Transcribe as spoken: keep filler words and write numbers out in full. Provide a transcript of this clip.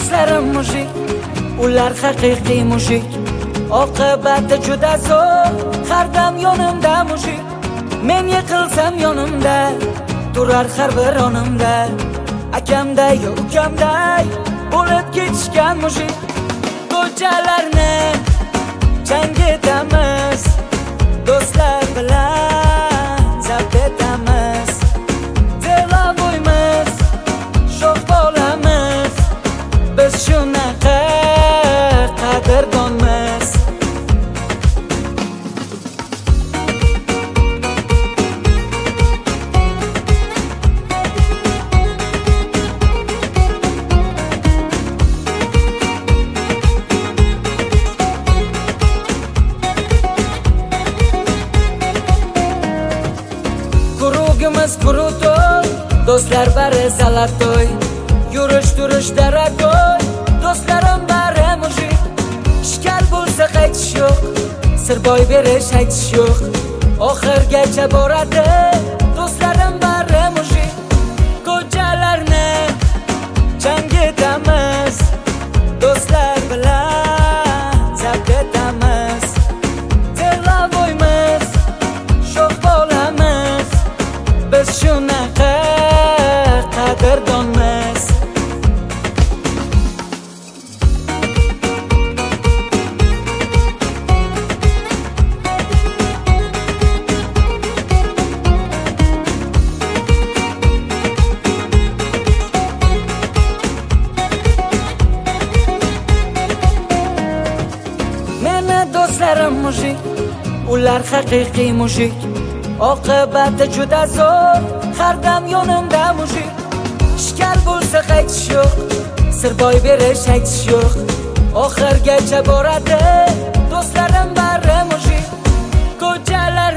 do'stlarim mujik, ular haqiqiy mujik. Oqibati juda zo'r, har dam yonimda mujik. Men yiqilsam yonimda turar har bir onimda. Akamday, ukamday bo'lib ketishgan mujik. Ko'chalarni jang etamiz, do'stlar bilan zabt etamiz. Delovoymiz, sho'x bo'lamiz, biz shunaqa qadrdonmiz. Kurugimiz kurutoy, do'stlar bari zalatoy. Yurish turish daragoy, do'stlarim bari mujik. Ishkal bo'lsa qaytish yo'q, sir boy berish aytish yo'q. Oxirgacha boradi, do'stlarim bari mujik. Ko'chalarni jang etamiz, do'stlar bilan zabt etamiz. Delovoymiz, sho'x bo'lamiz, biz shunaqa qadrdonmiz. Meni do'stlarim mujik, ular haqiqiy mujik. Oqibati juda zo'r, har dam yonimda mujik. Ishkal bo'lsa qaytish yo'q, sir boy berish aytish yo'q. Oxirgacha boradi, do'stlarim bari mujik. Ko'chalar